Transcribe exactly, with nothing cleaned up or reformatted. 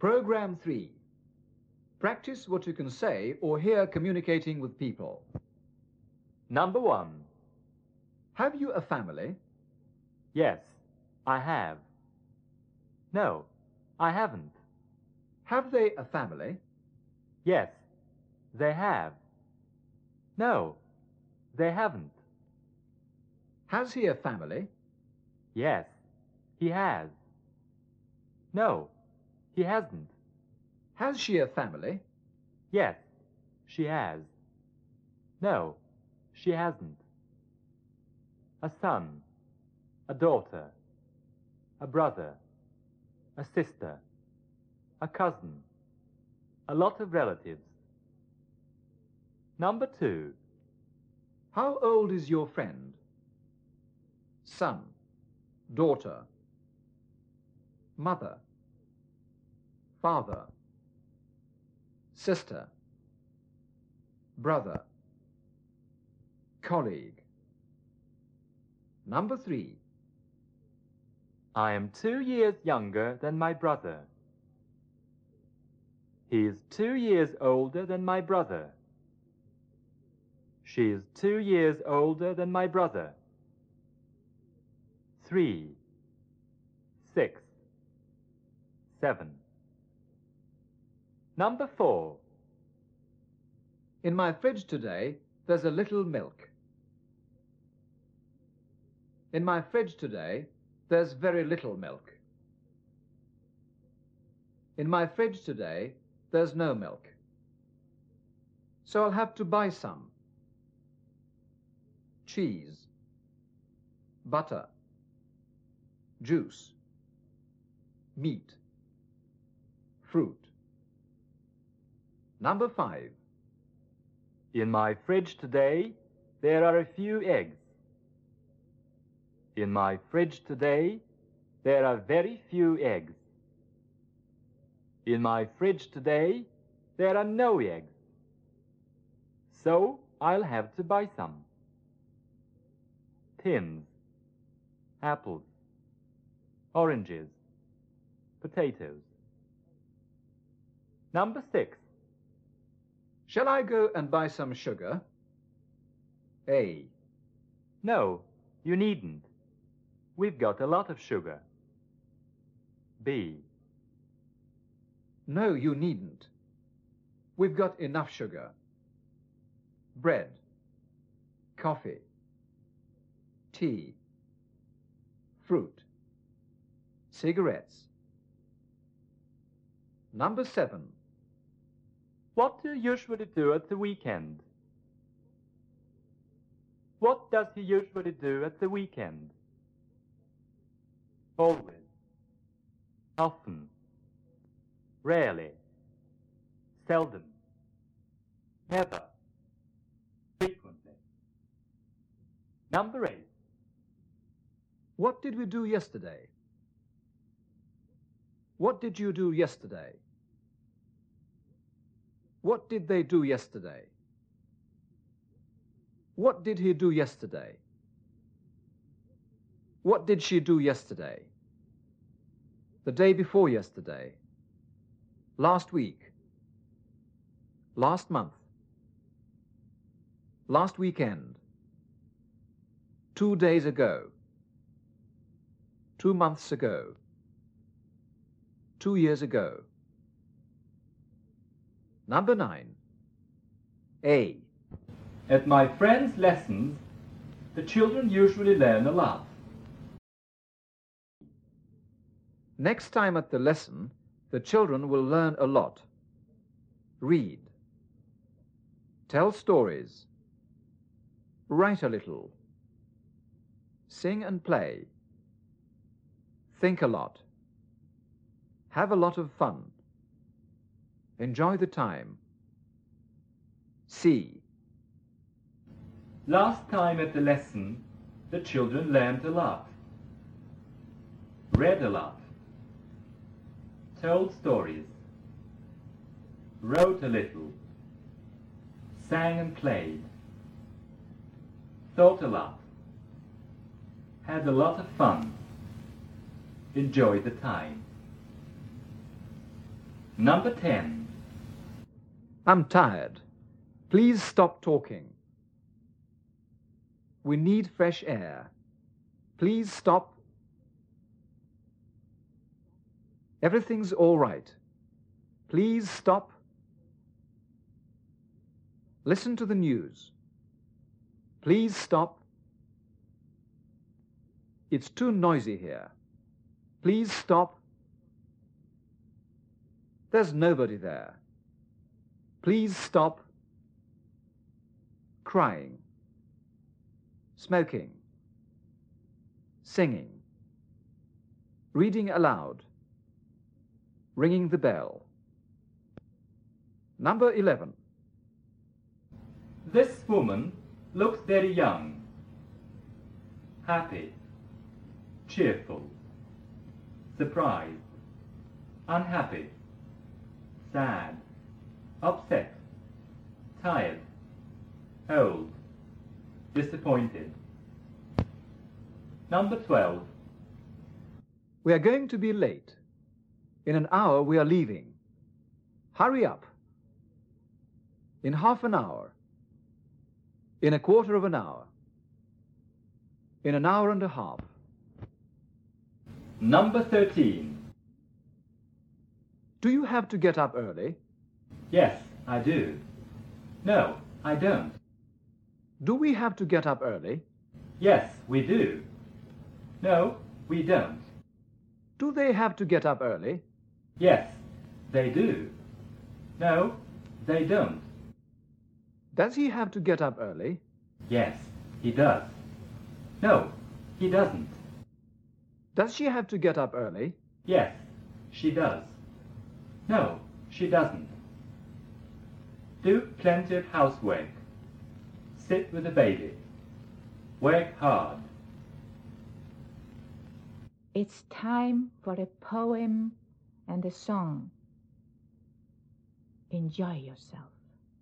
Program three. Practice what you can say or hear communicating with people. Number one. Have you a family? Yes, I have. No, I haven't. Have they a family? Yes, they have. No, they haven't. Has he a family? Yes, he has. No, he hasn't. Has she a family? Yes, she has. No, she hasn't. A son, a daughter, a brother, a sister, a cousin, a lot of relatives. Number two. How old is your friend? Son, daughter, mother, father, sister, brother, colleague. Number three. I am two years younger than my brother. He is two years older than my brother. She is two years older than my brother. Three, six, seven. Number four. In my fridge today, there's a little milk. In my fridge today, there's very little milk. In my fridge today, there's no milk. So I'll have to buy some. Cheese, butter, juice, meat, fruit. Number five. In my fridge today, there are a few eggs. In my fridge today, there are very few eggs. In my fridge today, there are no eggs. So I'll have to buy some. Tins, apples, oranges, potatoes. Number six. Shall I go and buy some sugar? A. No, you needn't. We've got a lot of sugar. B. No, you needn't. We've got enough sugar. Bread, coffee, tea, fruit, cigarettes. Number seven. What do you usually do at the weekend? What does he usually do at the weekend? Always. Often. Rarely. Seldom. Never. Frequently. Number eight. What did we do yesterday? What did you do yesterday? What did they do yesterday? What did he do yesterday? What did she do yesterday? The day before yesterday. Last week. Last month. Last weekend. Two days ago. Two months ago. Two years ago. Number nine. A. At my friend's lessons, the children usually learn a lot. Next time at the lesson, the children will learn a lot. Read. Tell stories. Write a little. Sing and play. Think a lot. Have a lot of fun. Enjoy the time. C. Last time at the lesson, the children learned a lot. Read a lot. Told stories. Wrote a little. Sang and played. Thought a lot. Had a lot of fun. Enjoyed the time. Number ten. I'm tired. Please stop talking. We need fresh air. Please stop. Everything's all right. Please stop. Listen to the news. Please stop. It's too noisy here. Please stop. There's nobody there. Please stop. Crying. Smoking. Singing. Reading aloud. Ringing the bell. Number eleven. This woman looks very young. Happy. Cheerful. Surprised. Unhappy. Sad. Upset. Tired. Old. Disappointed. Number twelve. We are going to be late. In an hour we are leaving. Hurry up. In half an hour. In a quarter of an hour. In an hour and a half. Number thirteen. Do you have to get up early? Yes, I do. No, I don't. Do we have to get up early? Yes, we do. No, we don't. Do they have to get up early? Yes, they do. No, they don't. Does he have to get up early? Yes, he does. No, he doesn't. Does she have to get up early? Yes, she does. No, she doesn't. Do plenty of housework. Sit with the baby. Work hard. It's time for a poem and a song. Enjoy yourself.